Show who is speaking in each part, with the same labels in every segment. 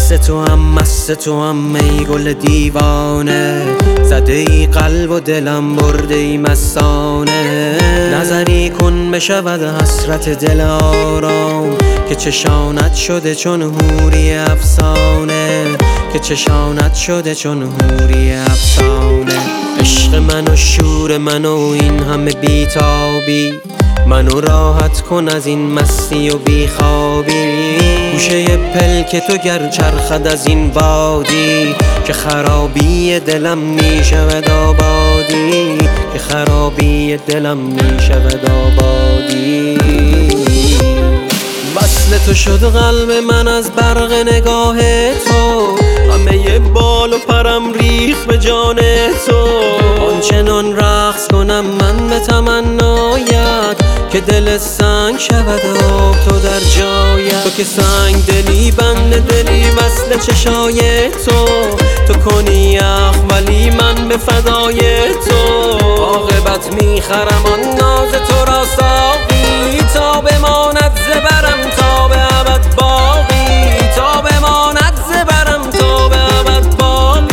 Speaker 1: مست تو هم ای گل دیوانه، زده ای قلب و دلم برده ای مستانه. نظری کن بشود حسرت دل آرام، که چشانت شده چون حوری افسانه، که چشانت شده چون حوری افسانه. عشق من و شور من و این همه بیتابی، منو راحت کن از این مستی و بیخوابی. گوشه پلک تو گر چرخد از این وادی، که خرابی دلم میشود آبادی، که خرابی دلم میشود آبادی. وصل تو شد قلب من از برق نگاه تو، همه بال و پرم ریخت به جان تو. آنچنان رقص کنم من به تمنایت، که دل سنگ شود آب تو در جایت. تو که سنگ دلی بند دلی وصل چشای تو، تو کنی یخ ولی من به فدای تو. عاقبت میخرم آن ناز تو را ساقی، تا بماند زبرم تا به ابد باقی، تا بماند زبرم تا به ابد باقی.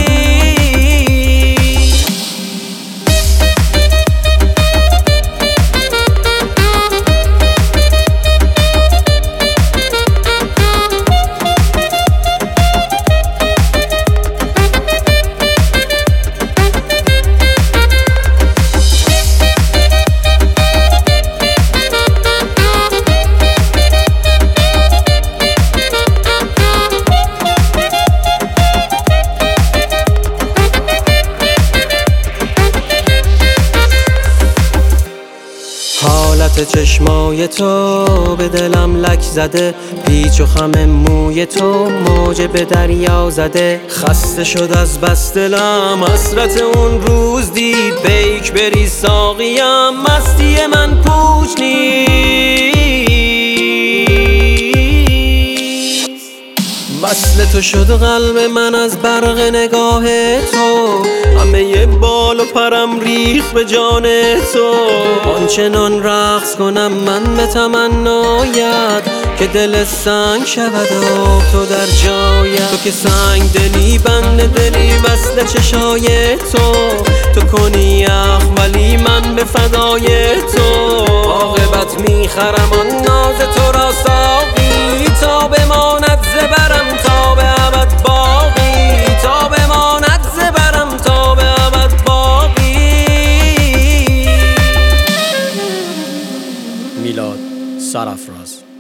Speaker 1: حالت چشمای تو به دلم لک زده، پیچ و خم موی تو موج به دریا زده. خسته شد از بس دلم حسرت اون روز دید، بیک بری ساقیم مستی من پوچ نیست. وصل تو شد قلب من از برق نگاه تو، همه بال و پرم ریخت به جان تو. آنچنان رقص کنم من به تمنایت، که دل سنگ شود آب تو در جایت. تو که سنگ دلی بند دلی وصل چشای تو، تو کنی یخ ولی من به فدای تو. عاقبت میخرم آن ناز تو را ساقی، تا بماند زبرم تا به ابد باقی، تا بماند زبرم تا به ابد باقی.
Speaker 2: میلاد سرافراز.